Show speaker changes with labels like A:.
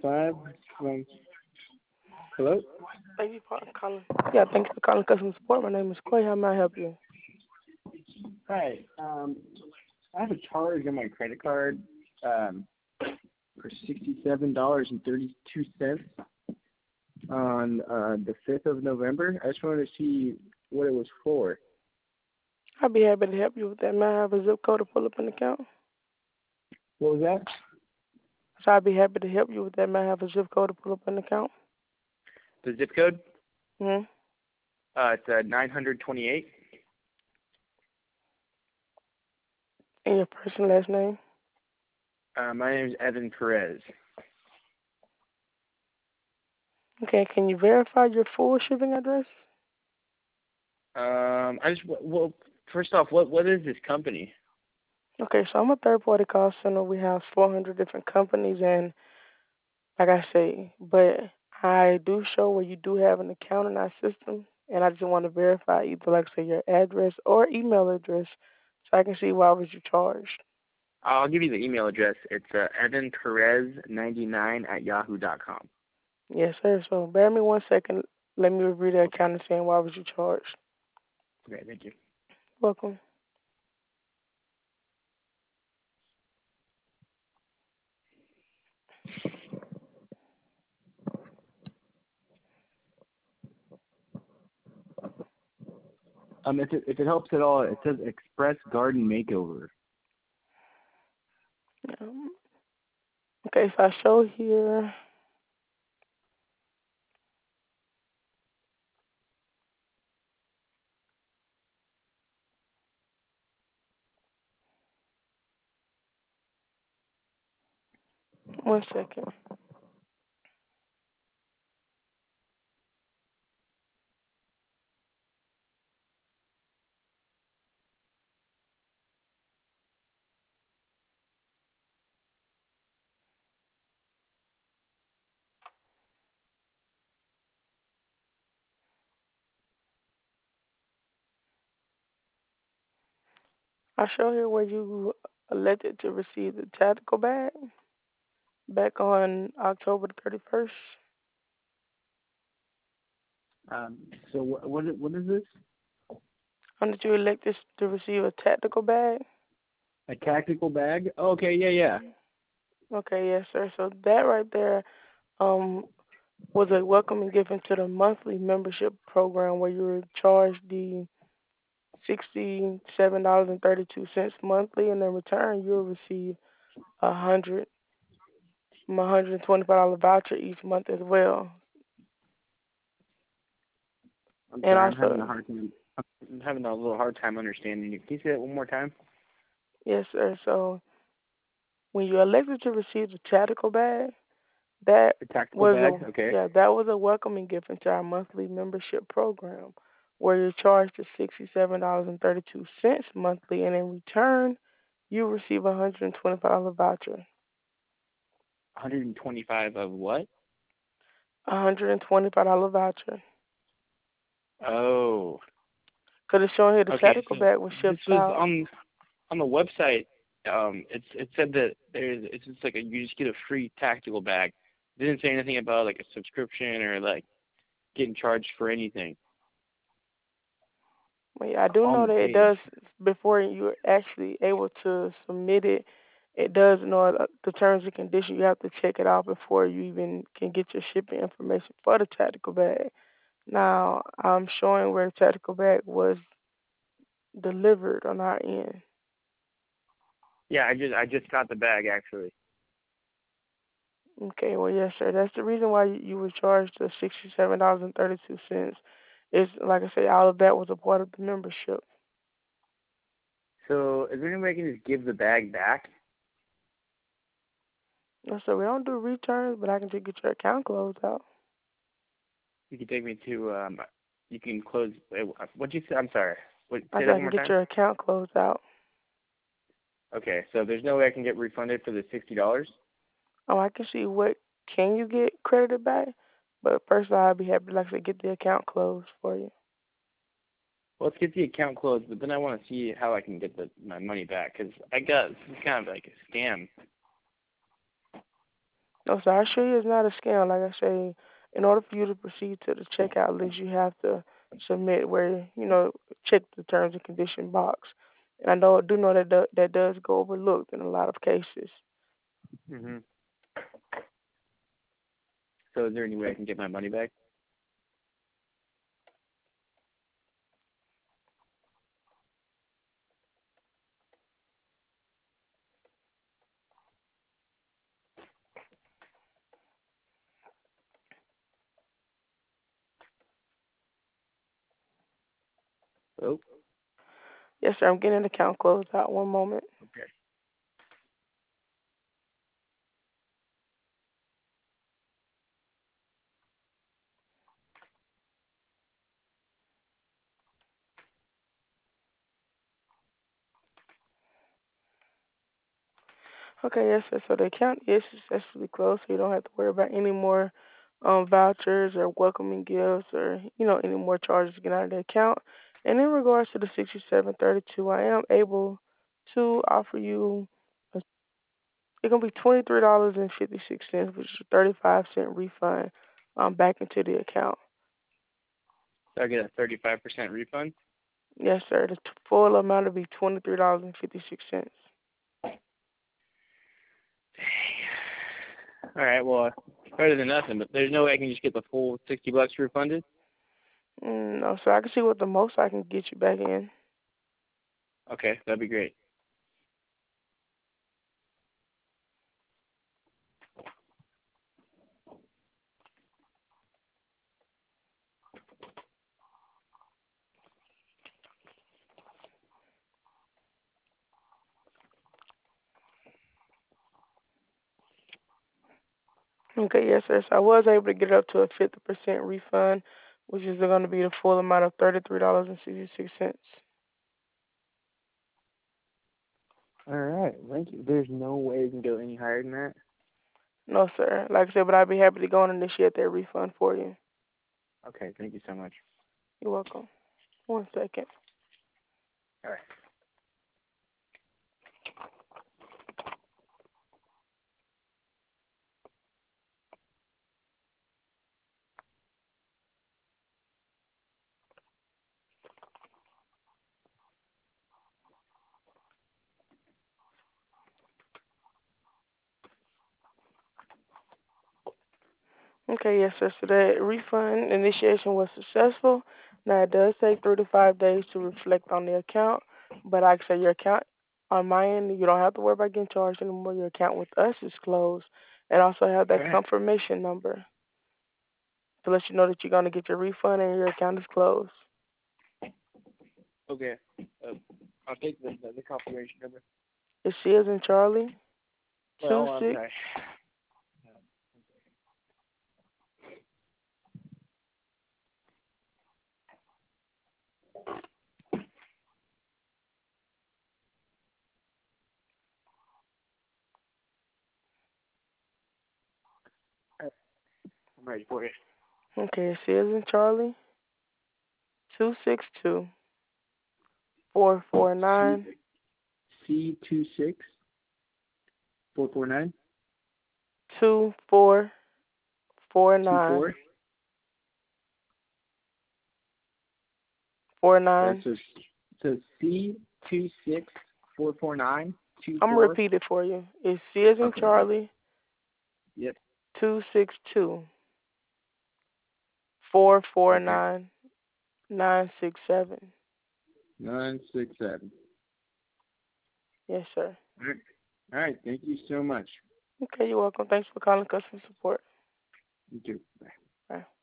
A: 5. Hello?
B: Thank you for calling. Yeah, thank you for calling customer support. My name is Quay. How may I help you?
A: Hi. I have a charge on my credit card for $67.32 on the 5th of November. I just wanted to see what it was for.
B: I'll be happy to help you with that. May I have a zip code to pull up an account?
A: What was that?
B: So I'll be happy to help you with that. May I have a zip code to pull up an account?
A: The zip code?
B: Mm-hmm.
A: It's 928.
B: And your first and last name?
A: My name is Evan Perez.
B: Okay, can you verify your full shipping address?
A: First off, what is this company?
B: Okay, so I'm a third-party call center. We have 400 different companies, and like I say, but I do show where you do have an account in our system, and I just want to verify either, like I say, your address or email address so I can see why was you charged.
A: I'll give you the email address. It's evanperez99@yahoo.com.
B: Yes, sir. So bear me 1 second. Let me review the account and see why was you charged.
A: Okay, thank you.
B: Welcome.
A: If it helps at all, it says Express Garden Makeover.
B: Okay, so I show here. One second. I show here where you elected to receive the tactical bag back on October the 31st.
A: So what is this?
B: Did you elect this to receive a tactical bag?
A: A tactical bag? Oh, okay, yeah.
B: Okay, yes, sir. So that right there was a welcoming gift into the monthly membership program where you were charged the $67.32 monthly, and in return you'll receive $125 voucher each month as well.
A: I'm having a little hard time understanding you. Can you say that one more time?
B: Yes, sir. So when you elected to receive the tactical bag, that
A: that
B: was a welcoming gift into our monthly membership program, where you're charged to $67.32 monthly, and in return, you receive a $125 voucher.
A: 125 of what?
B: $125 voucher.
A: Oh.
B: Because it's showing here the tactical bag was shipped out.
A: On the website. It said that it's just like you just get a free tactical bag. It didn't say anything about like a subscription or like getting charged for anything.
B: Well, yeah, I do know that it does, before you're actually able to submit it, it does know the terms and conditions. You have to check it out before you even can get your shipping information for the tactical bag. Now, I'm showing where the tactical bag was delivered on our end.
A: Yeah, I just got the bag actually.
B: Okay, well, yes, sir. That's the reason why you were charged the $67.32. It's like I say, all of that was a part of the membership.
A: So, is there any way I can just give the bag back?
B: No, sir. We don't do returns, but I can just get your account closed out.
A: You can take me to you can close. What'd you say? I'm sorry.
B: I can get your account closed out.
A: Okay, so there's no way I can get refunded for the $60?
B: Oh, I can see what can you get credited back, but first I'll be happy to actually get the account closed for you.
A: Well, let's get the account closed, but then I want to see how I can get my money back, because this is kind of like a scam.
B: No, so I assure you it's not a scam. Like I say, in order for you to proceed to the checkout list, you have to submit where, check the terms and condition box. And do know that that does go overlooked in a lot of cases.
A: Mhm. So is there any way I can get my money back? Oh.
B: Yes, sir. I'm getting the account closed out. One moment.
A: Okay.
B: Okay, yes, sir. So the account is successfully closed, so you don't have to worry about any more vouchers or welcoming gifts or any more charges getting out of the account. And in regards to the 6732, I am able to offer you it's gonna be $23.56, which is a 35-cent refund back into the account.
A: So I get a 35% refund.
B: Yes, sir. The full amount will be $23.56.
A: All right. Well, better than nothing. But there's no way I can just get the full $60 refunded.
B: No, so I can see what the most I can get you back in.
A: Okay, that'd be great.
B: Okay, yes, sir. So I was able to get it up to a 50% refund, which is going to be the full amount of $33.66.
A: All right. Thank you. There's no way you can go any higher than that.
B: No, sir. Like I said, but I'd be happy to go and initiate that refund for you.
A: Okay. Thank you so much.
B: You're welcome. One second.
A: All right.
B: Okay, yes, sir. So that refund initiation was successful. Now it does take 3 to 5 days to reflect on the account, but like I said, your account on my end, you don't have to worry about getting charged anymore. Your account with us is closed, and also have
A: All
B: that
A: right.
B: confirmation number to let you know that you're going to get your refund and your account is closed.
A: Okay. I'll take the confirmation number.
B: It's Sears and Charlie.
A: Well,
B: Two
A: I'm
B: six.
A: sorry. All right. I'm ready for you.
B: Okay, it's Sears and Charlie. 262-449.
A: C26449
B: 2449.
A: 24.
B: 49.
A: So C26449
B: I'm gonna
A: 24.
B: repeat it for you. It's Sears and
A: Okay.
B: Charlie.
A: Yep.
B: 262 four four
A: Okay.
B: nine 967.
A: 967.
B: Yes, sir.
A: All right. All right. Thank you so much.
B: Okay, you're welcome. Thanks for calling customer support.
A: You too. Bye.
B: Bye.